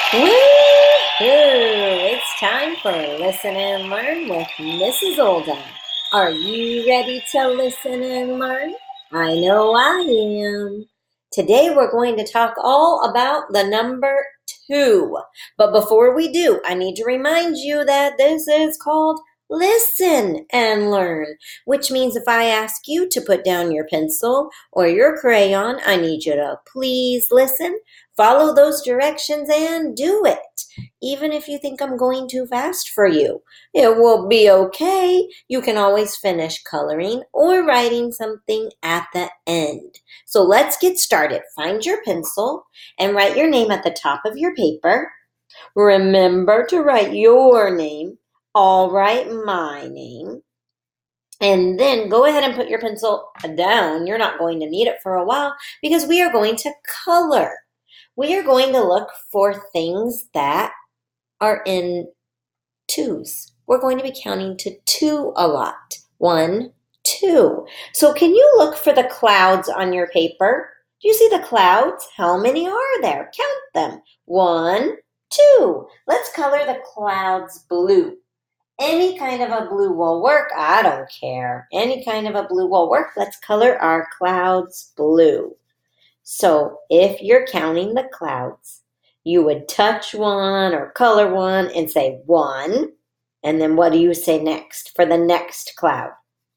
Woo-hoo! It's time for Listen and Learn with Mrs. Oldham. Are you ready to listen and learn? I know I am. Today we're going to talk all about the number 2. But before we do, I need to remind you that this is called Listen and Learn, which means if I ask you to put down your pencil or your crayon, I need you to please listen. Follow those directions and do it. Even if you think I'm going too fast for you, it will be okay. You can always finish coloring or writing something at the end. So let's get started. Find your pencil and write your name at the top of your paper. Remember to write your name. I'll write my name. And then go ahead and put your pencil down. You're not going to need it for a while because we are going to color. We are going to look for things that are in twos. We're going to be counting to 2 a lot. 1, 2. So can you look for the clouds on your paper? Do you see the clouds? How many are there? Count them. 1, 2. Let's color the clouds blue. Any kind of a blue will work. I don't care. Any kind of a blue will work. Let's color our clouds blue. So if you're counting the clouds, you would touch one or color one and say 1. And then what do you say next for the next cloud?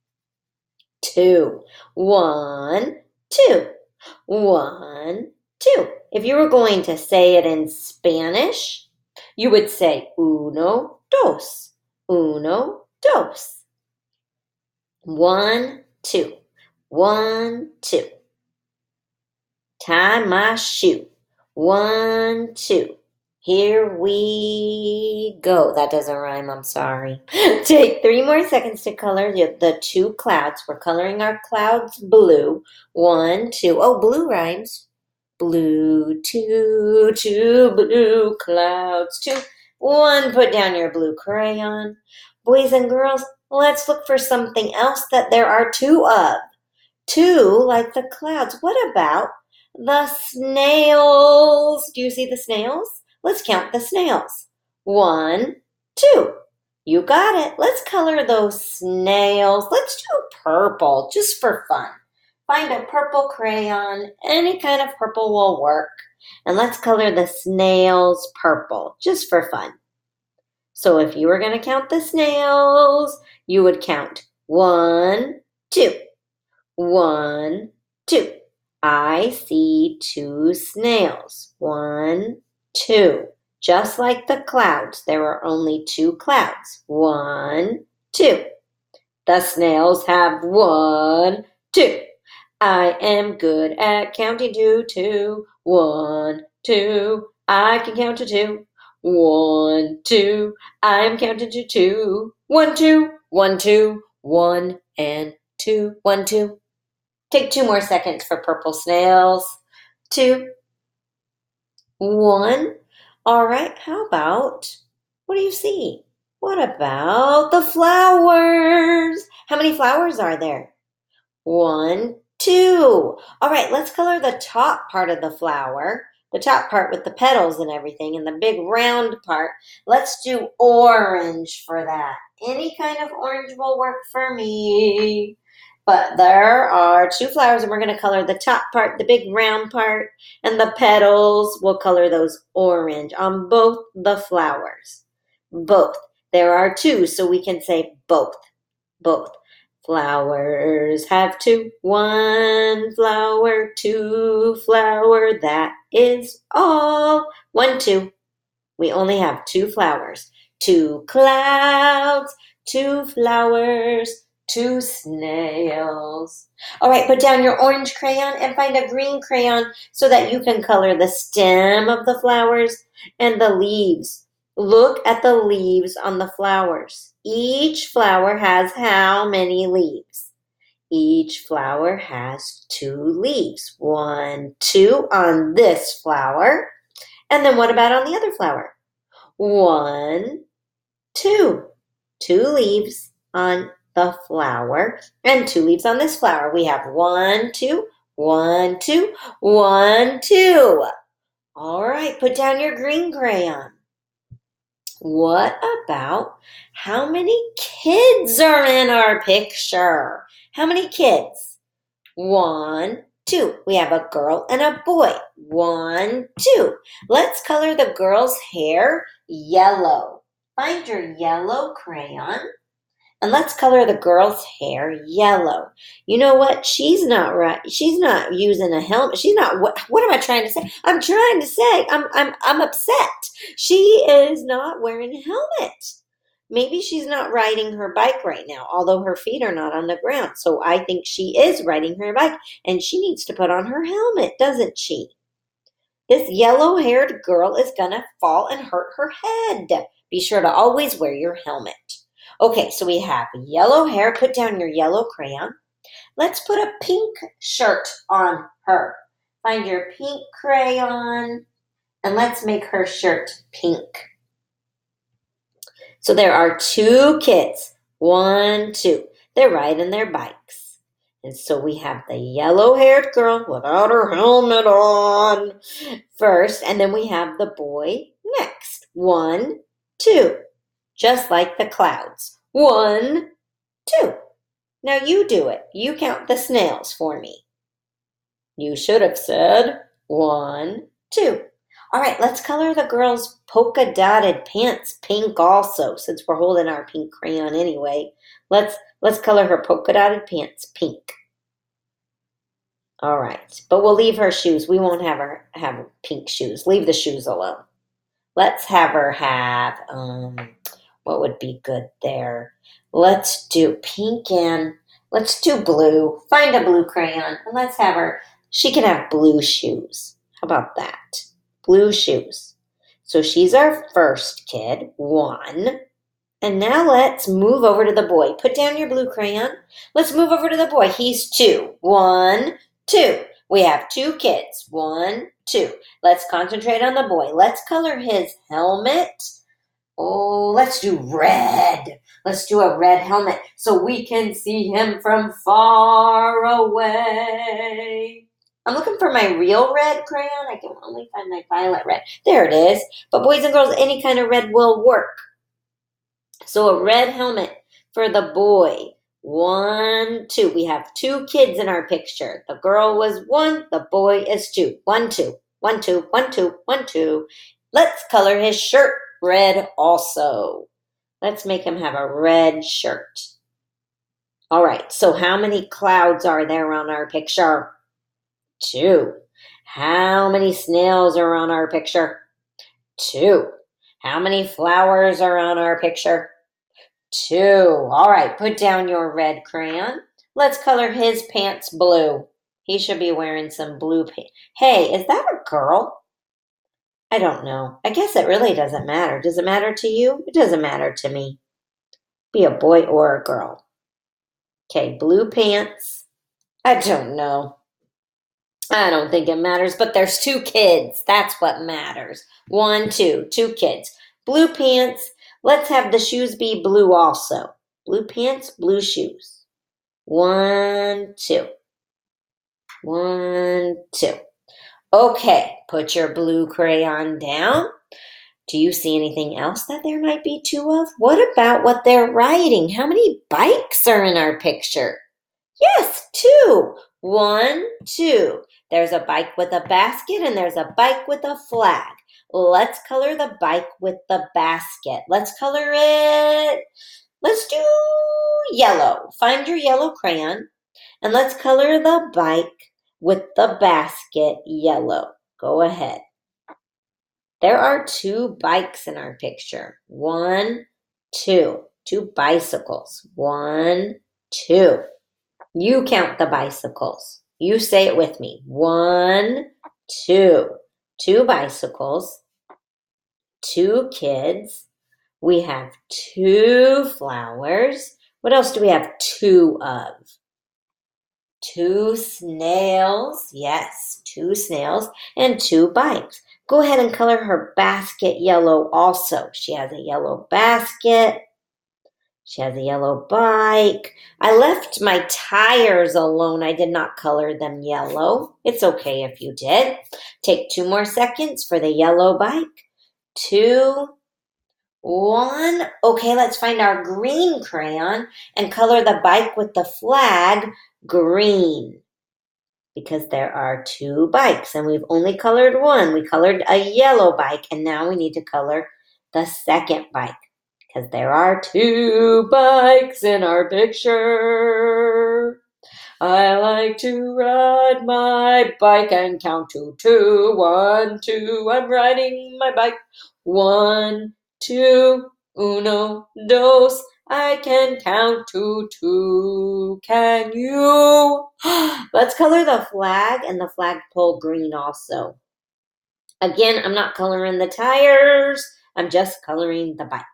2. 1, 2. 1, 2. If you were going to say it in Spanish, you would say uno, dos. Uno, dos. 1, 2. 1, 2. Tie my shoe. 1, 2. Here we go. That doesn't rhyme, I'm sorry. Take 3 more seconds to color the 2 clouds. We're coloring our clouds blue. 1, 2. Oh, blue rhymes. Blue, 2, 2 blue clouds, 2. 1, put down your blue crayon. Boys and girls, let's look for something else that there are 2 of. 2 like the clouds. What about the snails? Do you see the snails? Let's count the snails. 1, 2. You got it. Let's color those snails. Let's do purple just for fun. Find a purple crayon. Any kind of purple will work. And let's color the snails purple just for fun. So if you were going to count the snails, you would count 1, 2. 1, 2. I see 2 snails. 1, 2. Just like the clouds, there are only 2 clouds. 1, 2. The snails have 1, 2. I am good at counting to 2. 1, 2. I can count to 2. 1, 2. I am counting to 2. 1, 2. 1, 2. 1 and 2. 1, 2. Take 2 more seconds for purple snails. 2, 1. All right, how about, what do you see? What about the flowers? How many flowers are there? 1, 2. All right, let's color the top part of the flower. The top part with the petals and everything, and the big round part. Let's do orange for that. Any kind of orange will work for me. But there are 2 flowers, and we're going to color the top part, the big round part, and the petals. We'll color those orange on both the flowers. Both. There are 2, so we can say both. Both. Flowers have 2. 1 flower, 2 flower. That is all. 1, 2. We only have 2 flowers. 2 clouds, 2 flowers, 2 snails. All right, put down your orange crayon and find a green crayon so that you can color the stem of the flowers and the leaves. Look at the leaves on the flowers. Each flower has how many leaves? Each flower has 2 leaves. 1, 2 on this flower. And then what about on the other flower? 1, 2. 2 leaves on the flower and 2 leaves on this flower. We have 1, 2, 1, 2, 1, 2. All right, put down your green crayon. What about how many kids are in our picture? How many kids? 1, 2. We have a girl and a boy. 1, 2. Let's color the girl's hair yellow. Find your yellow crayon and let's color the girl's hair yellow. You know what? She's not right. She's not using a helmet. She's not. What am I trying to say? I'm trying to say I'm upset. She is not wearing a helmet. Maybe she's not riding her bike right now, although her feet are not on the ground. So I think she is riding her bike and she needs to put on her helmet, doesn't she? This yellow-haired girl is going to fall and hurt her head. Be sure to always wear your helmet. Okay, so we have yellow hair. Put down your yellow crayon. Let's put a pink shirt on her. Find your pink crayon and let's make her shirt pink. So there are 2 kids. 1, 2. They're riding their bikes. And so we have the yellow-haired girl without her helmet on first, and then we have the boy next. 1, 2. Just like the clouds. 1, 2. Now you do it. You count the snails for me. You should have said 1, 2. All right, let's color the girl's polka dotted pants pink also, since we're holding our pink crayon anyway. Let's color her polka dotted pants pink. All right, but we'll leave her shoes. We won't have her have pink shoes. Leave the shoes alone. Let's have her have, what would be good there? Let's do pink and let's do blue. Find a blue crayon and let's have her, she can have blue shoes. How about that? Blue shoes. So she's our first kid, 1. And now let's move over to the boy. Put down your blue crayon. Let's move over to the boy. He's 2. 1, 2. We have 2 kids. 1, 2. Let's concentrate on the boy. Let's color his helmet. Oh, let's do red. Let's do a red helmet so we can see him from far away. I'm looking for my real red crayon. I can only find my violet red. There it is. But boys and girls, any kind of red will work. So a red helmet for the boy. 1, 2. We have 2 kids in our picture. The girl was 1. The boy is 2. 1, 2. 1, 2. 1, 2. 1, 2. Let's color his shirt red also. Let's make him have a red shirt. All right. So how many clouds are there on our picture? 2. How many snails are on our picture? 2. How many flowers are on our picture? 2. All right, put down your red crayon. Let's color his pants blue. He should be wearing some blue pants. Hey, is that a girl? I don't know. I guess it really doesn't matter. Does it matter to you? It doesn't matter to me. Be a boy or a girl. Okay, blue pants. I don't know. I don't think it matters, but there's 2 kids. That's what matters. 1, 2. 2 kids. Blue pants. Let's have the shoes be blue also. Blue pants, blue shoes. 1, 2. 1, 2. Okay, put your blue crayon down. Do you see anything else that there might be 2 of? What about what they're riding? How many bikes are in our picture? Yes, 2. 1, 2. There's a bike with a basket and there's a bike with a flag. Let's color the bike with the basket. Let's color it. Let's do yellow. Find your yellow crayon and let's color the bike with the basket yellow. Go ahead. There are 2 bikes in our picture. 1, 2. 2 bicycles. 1, 2. You count the bicycles. You say it with me. 1, 2. 2 bicycles. 2 kids. We have 2 flowers. What else do we have 2 of? 2 snails. Yes, 2 snails and 2 bikes. Go ahead and color her basket yellow also. She has a yellow basket. She has a yellow bike. I left my tires alone. I did not color them yellow. It's okay if you did. Take 2 more seconds for the yellow bike. 2, 1. Okay, let's find our green crayon and color the bike with the flag green. Because there are 2 bikes and we've only colored one. We colored a yellow bike and now we need to color the second bike because there are 2 bikes in our picture. I like to ride my bike and count to 2. 1, 2, I'm riding my bike. 1, 2, uno, dos. I can count to 2. Can you? Let's color the flag and the flagpole green also. Again, I'm not coloring the tires. I'm just coloring the bike.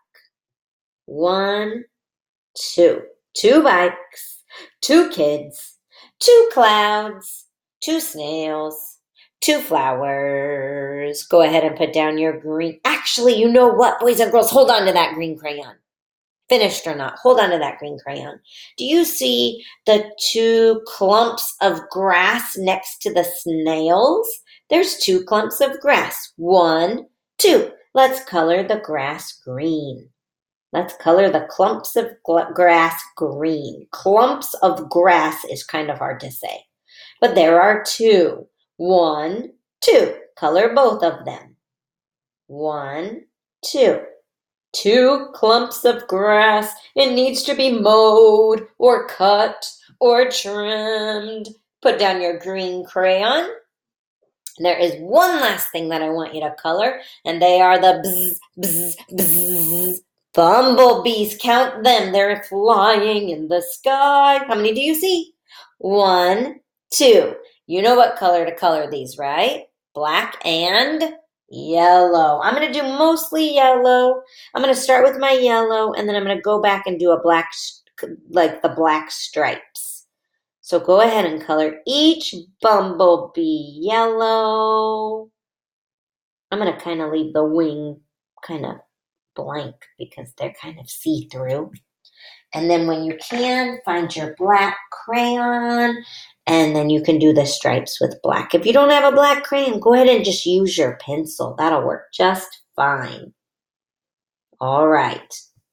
1, 2. 2 bikes, 2 kids, 2 clouds, 2 snails, 2 flowers. Go ahead and put down your green. Actually, you know what, boys and girls? Hold on to that green crayon. Finished or not, hold on to that green crayon. Do you see the 2 clumps of grass next to the snails? There's 2 clumps of grass. 1, 2. Let's color the grass green. Let's color the clumps of grass green. Clumps of grass is kind of hard to say. But there are 2. 1, 2. Color both of them. 1, 2. 2 clumps of grass. It needs to be mowed or cut or trimmed. Put down your green crayon. There is one last thing that I want you to color, and they are the bzz, bzz, bzz. Bumblebees. Count them. They're flying in the sky. How many do you see? 1, 2. You know what color to color these, right? Black and yellow. I'm going to do mostly yellow. I'm going to start with my yellow, and then I'm going to go back and do a black, like the black stripes. So go ahead and color each bumblebee yellow. I'm going to kind of leave the wing kind of blank because they're kind of see-through. And then when you can, find your black crayon, and then you can do the stripes with black. If you don't have a black crayon, go ahead and just use your pencil. That'll work just fine. All right.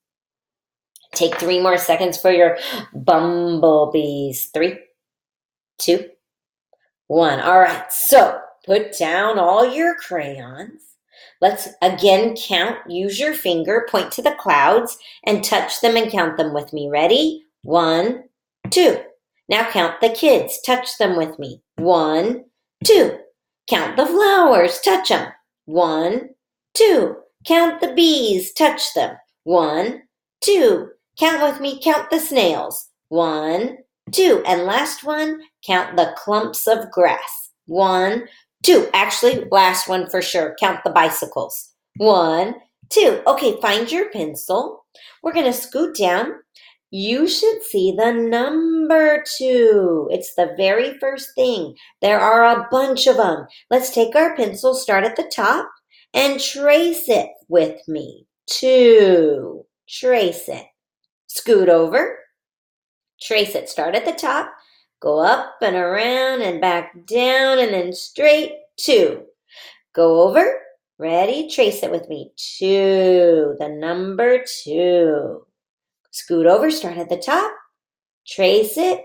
Take 3 more seconds for your bumblebees. 3, 2, 1. All right, so put down all your crayons. Let's again count. Use your finger, point to the clouds, and touch them and count them with me. Ready? 1, 2. Now count the kids. Touch them with me. 1, 2. Count the flowers. Touch them. 1, 2. Count the bees. Touch them. 1, 2. Count with me. Count the snails. 1, 2. And last one, count the clumps of grass. 1, 2. Actually, last one for sure. Count the bicycles. 1, 2. Okay, find your pencil. We're going to scoot down. You should see the number 2. It's the very first thing. There are a bunch of them. Let's take our pencil, start at the top, and trace it with me. 2. Trace it. Scoot over. Trace it. Start at the top. Go up and around and back down and then straight. 2. Go over. Ready? Trace it with me. 2. The number 2. Scoot over. Start at the top. Trace it.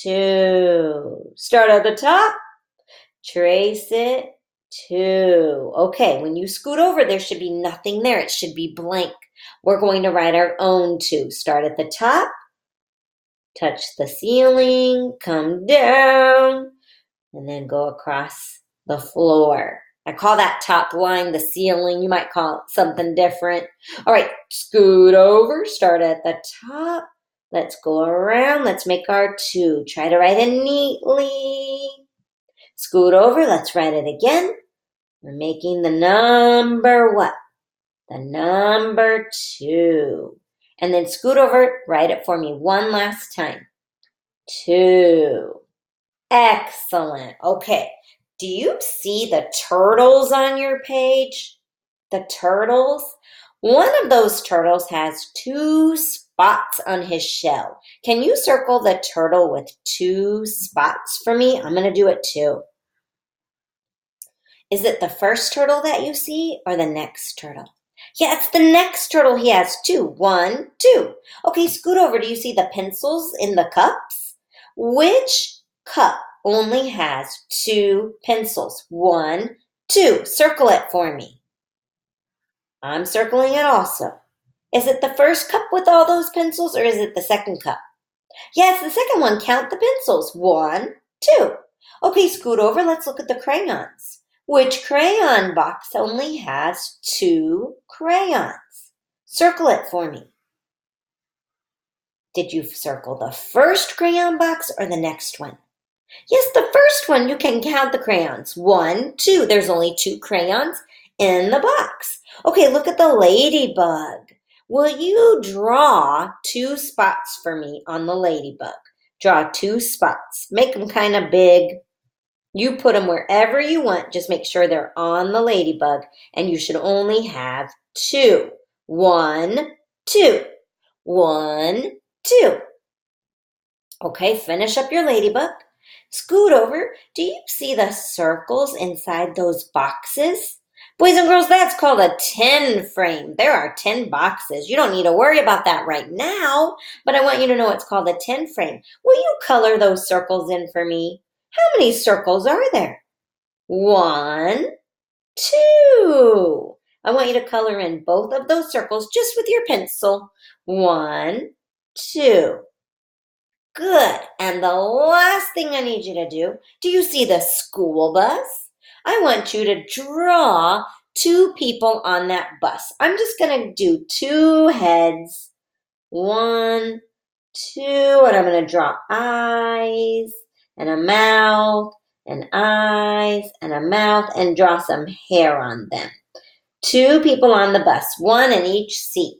2. Start at the top. Trace it. 2. Okay, when you scoot over, there should be nothing there. It should be blank. We're going to write our own 2. Start at the top. Touch the ceiling, come down, and then go across the floor. I call that top line the ceiling. You might call it something different. All right, scoot over, start at the top. Let's go around. Let's make our 2. Try to write it neatly. Scoot over. Let's write it again. We're making the number what? The number 2. And then scoot over, write it for me one last time. 2. Excellent. Okay. Do you see the turtles on your page? The turtles? One of those turtles has 2 spots on his shell. Can you circle the turtle with 2 spots for me? I'm going to do it too. Is it the first turtle that you see or the next turtle? Yeah, it's the next turtle. He has 2. 1, 2. Okay, scoot over. Do you see the pencils in the cups? Which cup only has 2 pencils? 1, 2. Circle it for me. I'm circling it also. Is it the first cup with all those pencils or is it the second cup? Yeah, it's the second one. Count the pencils. 1, 2. Okay, scoot over. Let's look at the crayons. Which crayon box only has 2 crayons? Circle it for me. Did you circle the first crayon box or the next one? Yes, the first one. You can count the crayons. 1, 2. There's only 2 crayons in the box. Okay, look at the ladybug. Will you draw 2 spots for me on the ladybug? Draw 2 spots. Make them kind of big. You put them wherever you want. Just make sure they're on the ladybug. And you should only have 2. 1, 2. 1, 2. Okay, finish up your ladybug. Scoot over. Do you see the circles inside those boxes? Boys and girls, that's called a 10 frame. There are 10 boxes. You don't need to worry about that right now, but I want you to know it's called a 10 frame. Will you color those circles in for me? How many circles are there? 1, 2. I want you to color in both of those circles just with your pencil. 1, 2. Good. And the last thing I need you to do you see the school bus? I want you to draw 2 people on that bus. I'm just going to do 2 heads. 1, 2, and I'm going to draw eyes and a mouth and eyes and a mouth and draw some hair on them. 2 people on the bus, 1 in each seat.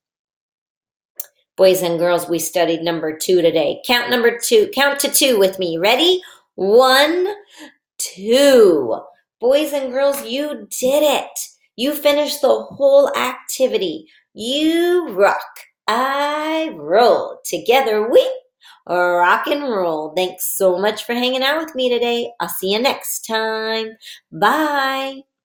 Boys and girls, we studied number 2 today. Count number 2. Count to 2 with me. Ready? 1, 2. Boys and girls, you did it. You finished the whole activity. You rock. I roll. Together we rock and roll. Thanks so much for hanging out with me today. I'll see you next time. Bye.